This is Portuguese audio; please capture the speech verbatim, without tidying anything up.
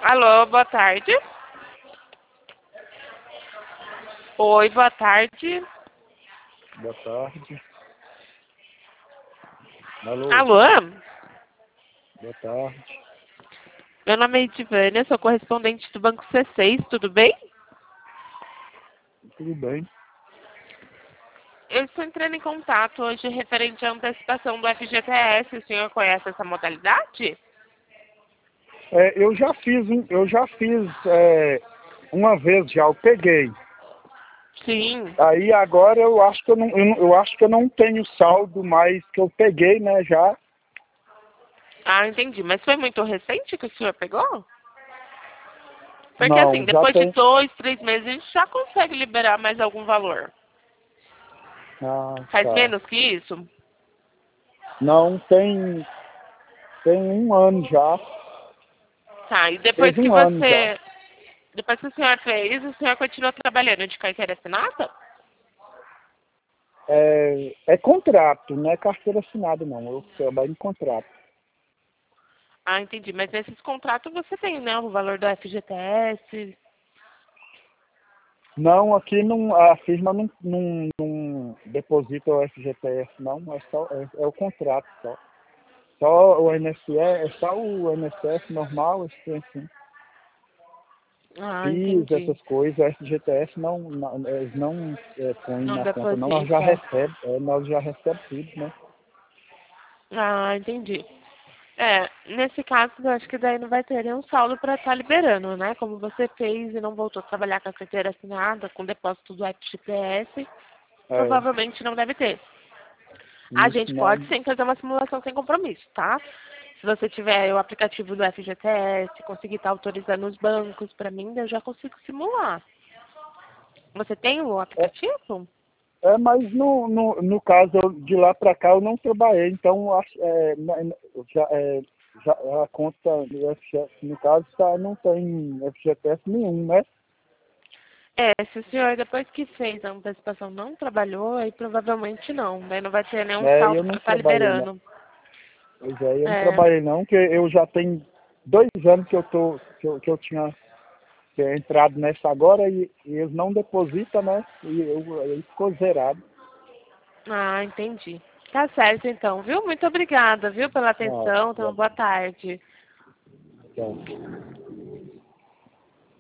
Alô, boa tarde. Oi, boa tarde. Boa tarde. Alô, Alô? boa tarde. Meu nome é Edivânia, sou correspondente do Banco C seis, tudo bem? Tudo bem? Eu estou entrando em contato hoje referente à antecipação do F G T S. O senhor conhece essa modalidade? É, eu já fiz, um, eu já fiz é, uma vez já, eu peguei. Sim. Aí agora eu acho que eu não, eu, não- eu acho que eu não tenho saldo mais que eu peguei, né, já. Ah, entendi. Mas foi muito recente que o senhor pegou? Porque assim, Não, já depois de tem. dois, três meses, a gente já consegue liberar mais algum valor. Ah, Faz tá. menos que isso? Não, tem, tem um ano já. Tá, e depois Fez que um ano já. você... Depois que o senhor fez, o senhor continua trabalhando de carteira assinada? É, é contrato, não é carteira assinada não. Eu trabalho em contrato. Ah, entendi. Mas nesses contratos você tem, né? O valor do F G T S. Não, aqui não, a firma não, não, não deposita o F G T S, não, é, só, é, é o contrato só. Só o I N S S, é só o I N S S normal, esse trem assim. Ah, F I S, entendi. essas coisas, o F G T S não, não, eles não é, põem Não na conta, não, nós já deposita. recebemos, é, nós já recebemos tudo, né? Ah, entendi. É, nesse caso, eu acho que daí não vai ter nenhum saldo para estar liberando, né? Como você fez e não voltou a trabalhar com a carteira assinada, com depósito do F G T S, É, provavelmente não deve ter. A isso gente não, pode sim fazer uma simulação sem compromisso, tá? Se você tiver o aplicativo do F G T S, conseguir estar autorizando os bancos para mim, eu já consigo simular. Você tem o é, aplicativo? é, mas no, no, no caso eu- de lá para cá eu não trabalhei, então eu acho, é, na- na- já, é, já a conta do F G, no caso tá, não tem F G T S nenhum, né? É, se o senhor depois que fez a antecipação não trabalhou, aí provavelmente não. Daí não vai ter nenhum É, eu saldo não para estar trabalhei não. liberando. Pois é, eu não É. trabalhei não, porque eu já tenho dois anos que eu tô, que eu, que eu tinha é, entrado nessa agora e, e eles não depositam, né? E eu, aí ficou zerado. Ah, entendi. Tá certo então, viu? Muito obrigada, viu, pela Não, atenção. Então, já, boa tarde. já.